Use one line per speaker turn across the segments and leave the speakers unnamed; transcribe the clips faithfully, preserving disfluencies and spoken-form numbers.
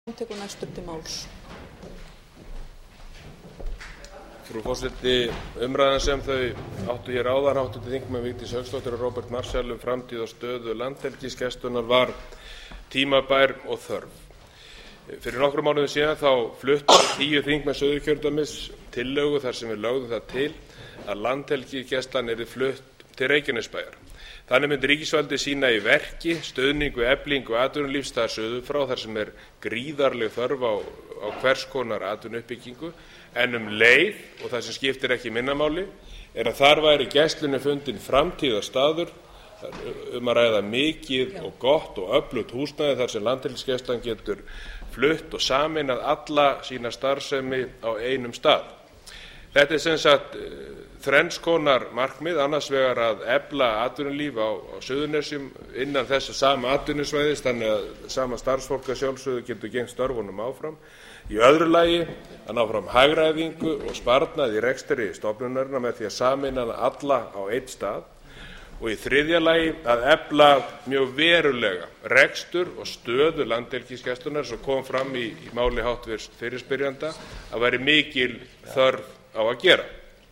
tekur næstur til máls.
Frú forseti, umræðan sem þau áttu hér áðan, háttvirtir þingmenn Vigdís Hauksdóttir og Róbert Marshall, um framtíð og stöðu Landhelgisgæslunnar var tímabær og þörf. Fyrir nokkrum mánuðum síðan þá fluttu tíu þingmenn Suðurkjördæmis tillögu þar sem við lögðum það til að Landhelgisgæslan yrði flutt til Reykjanesbæjar. Þannig myndi ríkisvaldið sýna í verki stuðning við eflingu atvinnulífs þar suður frá, þar sem er gríðarleg þörf á, á hvers konar atvinnuuppbyggingu, en um leið, og það sem skiptir ekki minna máli, er að þar væri gæslunni fundinn framtíðarstaður, um að ræða mikið og gott og öflugt húsnæði þar sem Landhelgisgæslan getur flutt og sameinað alla sína starfsemi á einum stað. Þetta er sem sagt þrenns konar markmið, annars vegar að efla atvinnulíf á, á Suðurnesjum innan þessa sama atvinnusvæðis, þannig að sama starfsfólk að sjálfsögðu getur gegnt störfunum áfram. Í öðru lagi að ná fram hagræðingu og sparnað í rekstri stofnunarinnar með því að sameina alla á einn stað. Og í þriðja lagi að efla mjög verulega rekstur og stöðu Landhelgisgæslunnar, sem kom fram í, í máli háttvirts fyrirspyrjanda, að væri mikil þörf á að gera.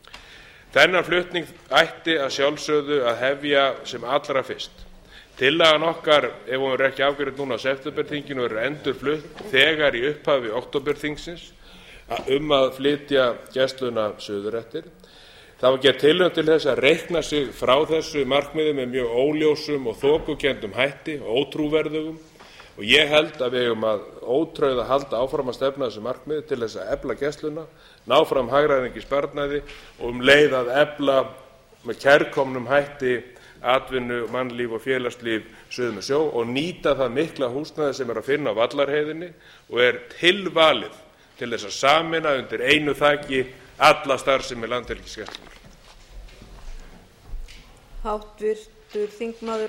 Þennan flutning ætti að sjálfsögðu að hefja sem allra fyrst. Tillagan okkar, ef hún er ekki afgreidd núna á septemberþinginu, er endurflutt þegar í upphafi októberþingsins um að flytja gæsluna suður eftir. Það var gerð tilraun til þess að reikna sig frá þessu markmiði með mjög óljósum og þokukenndum hætti og ótrúverðugum, og ég held að við eigum að ótrauð að halda áfram að stefna þessu markmiði til þess að efla gæsluna, ná fram hagræðingu í sparnaði og um leið að efla með kærkomnum hætti atvinnu, mannlíf og félagslíf suður með sjó og nýta það mikla húsnæði sem er að finna á Vallarheiðinni og er tilvalið til þess að sameina undir einu þaki alla starfsemi Landhelgisgæslunnar.
Háttvirtur þingmaður